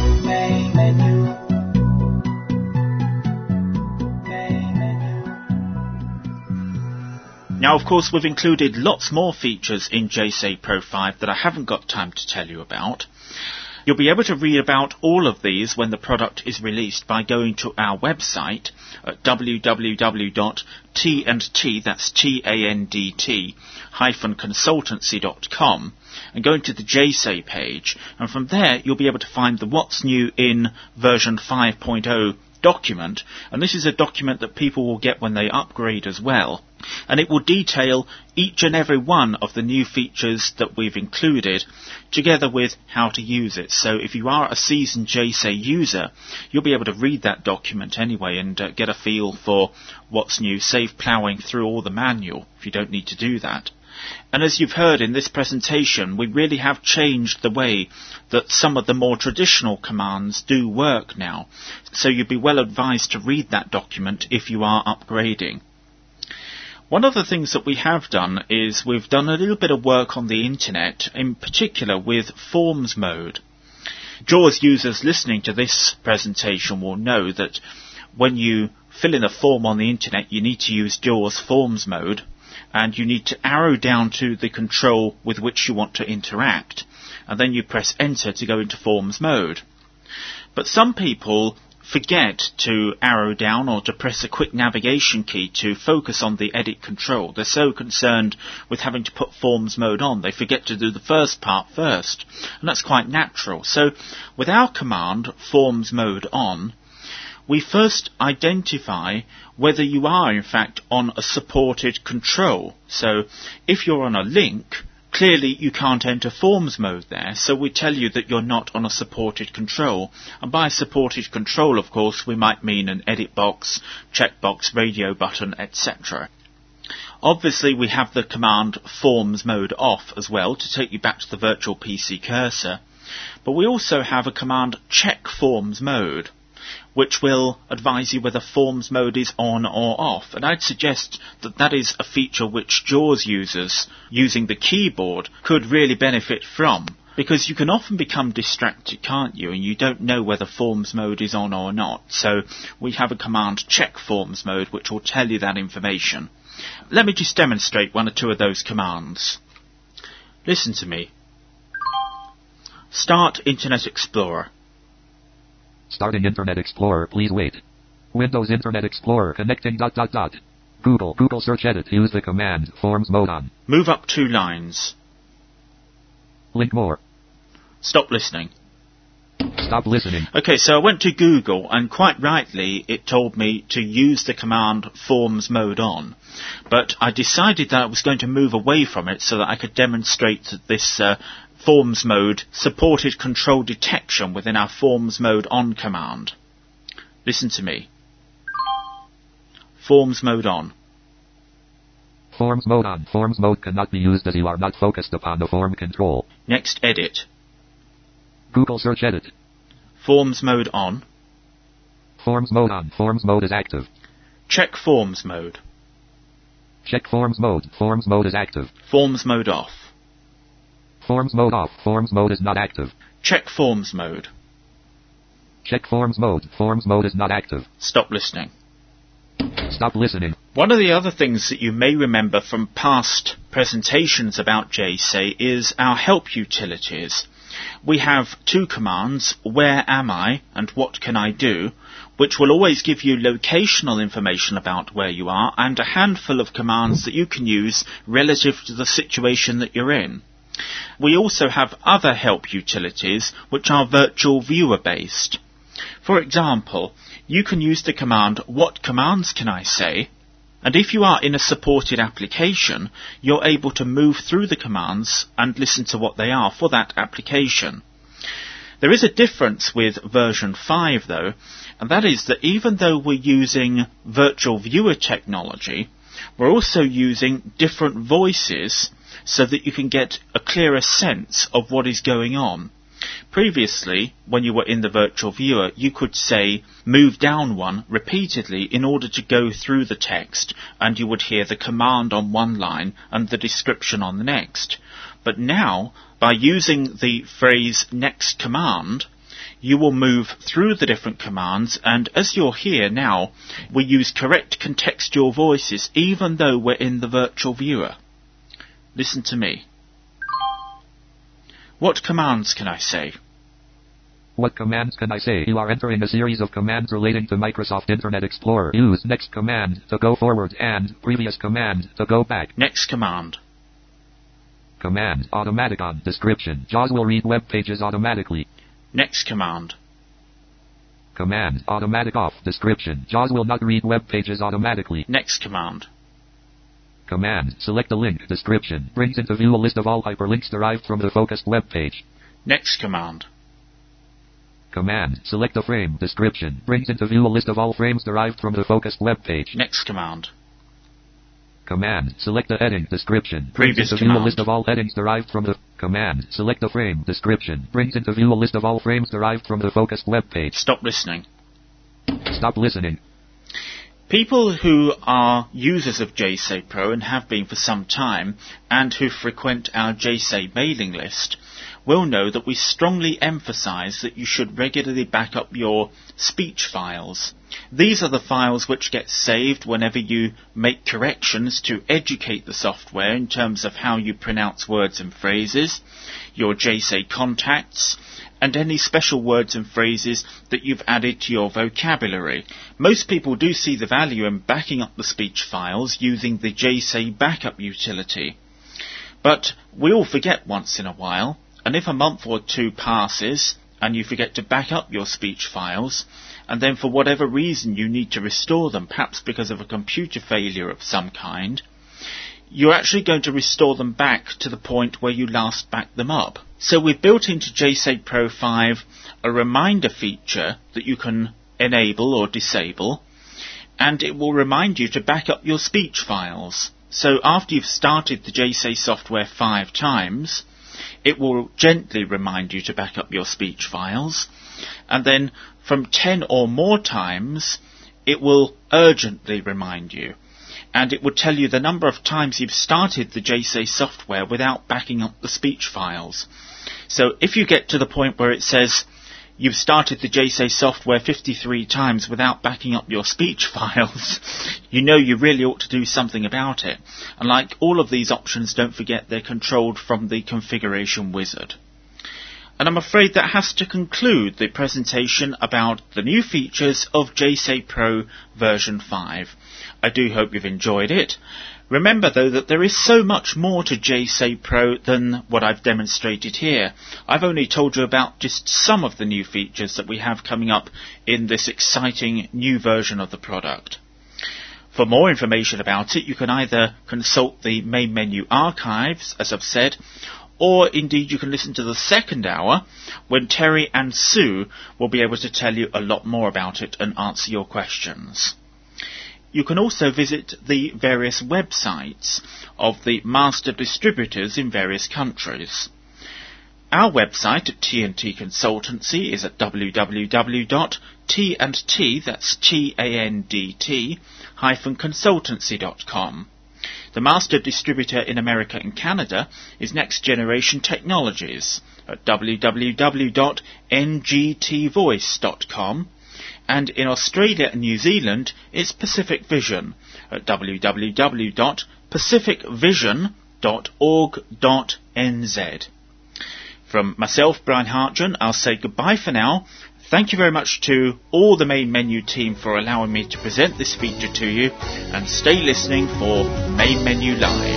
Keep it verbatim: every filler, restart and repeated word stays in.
Main menu. Main menu. Now, of course, we've included lots more features in J S A Pro five that I haven't got time to tell you about. You'll be able to read about all of these when the product is released by going to our website at w w w dot t and t, that's T A N D T, hyphen consultancy dot com, and going to the J S A page, and from there you'll be able to find the What's New in version five point oh document, and this is a document that people will get when they upgrade as well, and it will detail each and every one of the new features that we've included, together with how to use it. So if you are a seasoned J S A user, you'll be able to read that document anyway and uh, get a feel for what's new, save ploughing through all the manual if you don't need to do that. And as you've heard in this presentation, we really have changed the way that some of the more traditional commands do work now, so you'd be well advised to read that document if you are upgrading. One of the things that we have done is we've done a little bit of work on the internet, in particular with Forms mode. JAWS users listening to this presentation will know that when you fill in a form on the internet, you need to use JAWS Forms mode, and you need to arrow down to the control with which you want to interact, and then you press enter to go into Forms mode. But some people forget to arrow down or to press a quick navigation key to focus on the edit control. They're so concerned with having to put Forms mode on, they forget to do the first part first, and that's quite natural. So with our command, Forms mode on, we first identify whether you are in fact on a supported control. So if you're on a link, clearly you can't enter Forms mode there, so we tell you that you're not on a supported control. And by supported control, of course, we might mean an edit box, checkbox, radio button, et cetera. Obviously we have the command Forms mode off as well to take you back to the virtual P C cursor, but we also have a command check Forms mode, which will advise you whether Forms mode is on or off. And I'd suggest that that is a feature which JAWS users using the keyboard could really benefit from, because you can often become distracted, can't you, and you don't know whether Forms mode is on or not. So we have a command check Forms mode which will tell you that information. Let me just demonstrate one or two of those commands. Listen to me. Start Internet Explorer. Starting Internet Explorer, please wait. Windows Internet Explorer connecting dot dot dot. Google, Google search edit, use the command, Forms mode on. Move up two lines. Link more. Stop listening. Stop listening. Okay, so I went to Google, and quite rightly it told me to use the command Forms mode on. But I decided that I was going to move away from it so that I could demonstrate that this uh, Forms mode supported control detection within our Forms mode on command. Listen to me. Forms mode on. Forms mode on. Forms mode cannot be used as you are not focused upon the form control. Next, edit. Google search edit. Forms mode on. Forms mode on. Forms mode is active. Check Forms mode. Check Forms mode. Forms mode is active. Forms mode off. Forms mode off. Forms mode is not active. Check Forms mode. Check Forms mode. Forms mode is not active. Stop listening. Stop listening. One of the other things that you may remember from past presentations about J S A is our help utilities. We have two commands, where am I and what can I do, which will always give you locational information about where you are, and a handful of commands that you can use relative to the situation that you're in. We also have other help utilities which are virtual viewer based. For example, you can use the command what commands can I say, and if you are in a supported application, you're able to move through the commands and listen to what they are for that application. There is a difference with version five though, and that is that even though we're using virtual viewer technology, we're also using different voices so that you can get a clearer sense of what is going on. Previously, when you were in the virtual viewer, you could say, move down one repeatedly in order to go through the text, and you would hear the command on one line and the description on the next. But now, by using the phrase next command, you will move through the different commands, and as you're here now, we use correct contextual voices even though we're in the virtual viewer. Listen to me. What commands can I say? What commands can I say? You are entering a series of commands relating to Microsoft Internet Explorer. Use next command to go forward and previous command to go back. Next command. Command automatic on description. JAWS will read web pages automatically. Next command. Command automatic off description. JAWS will not read web pages automatically. Next command. Command select a link description. Brings into view a list of all hyperlinks derived from the focused web page. Next command. Command select a frame description. Brings into view a list of all frames derived from the focused web page. Next command. Command select a heading description. Previous brings into view command. a list of all headings derived from the command select a frame description. Brings into view a list of all frames derived from the focused web page. Stop listening. Stop listening. People who are users of J S A Pro and have been for some time, and who frequent our J S A mailing list, will know that we strongly emphasize that you should regularly back up your speech files. These are the files which get saved whenever you make corrections to educate the software in terms of how you pronounce words and phrases, your J S A contacts, and any special words and phrases that you've added to your vocabulary. Most people do see the value in backing up the speech files using the J S A backup utility. But we all forget once in a while, and if a month or two passes and you forget to back up your speech files, and then for whatever reason you need to restore them, perhaps because of a computer failure of some kind, you're actually going to restore them back to the point where you last backed them up. So we've built into J S A Pro five a reminder feature that you can enable or disable, and it will remind you to back up your speech files. So after you've started the J S A software five times, it will gently remind you to back up your speech files, and then from ten or more times, it will urgently remind you. And it will tell you the number of times you've started the J S A software without backing up the speech files. So if you get to the point where it says you've started the J S A software fifty-three times without backing up your speech files, you know you really ought to do something about it. And like all of these options, don't forget they're controlled from the configuration wizard. And I'm afraid that has to conclude the presentation about the new features of J S A Pro version five. I do hope you've enjoyed it. Remember though that there is so much more to J S A Pro than what I've demonstrated here. I've only told you about just some of the new features that we have coming up in this exciting new version of the product. For more information about it, you can either consult the main menu archives, as I've said, or indeed you can listen to the second hour when Terry and Sue will be able to tell you a lot more about it and answer your questions. You can also visit the various websites of the master distributors in various countries. Our website at T and T Consultancy is at w w w dot t and t, that's T A N D T, hyphen consultancy dot com. The master distributor in America and Canada is Next Generation Technologies at w w w dot n g t voice dot com. And in Australia and New Zealand, it's Pacific Vision at w w w dot pacific vision dot org dot n z. From myself, Brian Hartgen, I'll say goodbye for now. Thank you very much to all the main menu team for allowing me to present this feature to you, and stay listening for Main Menu Live.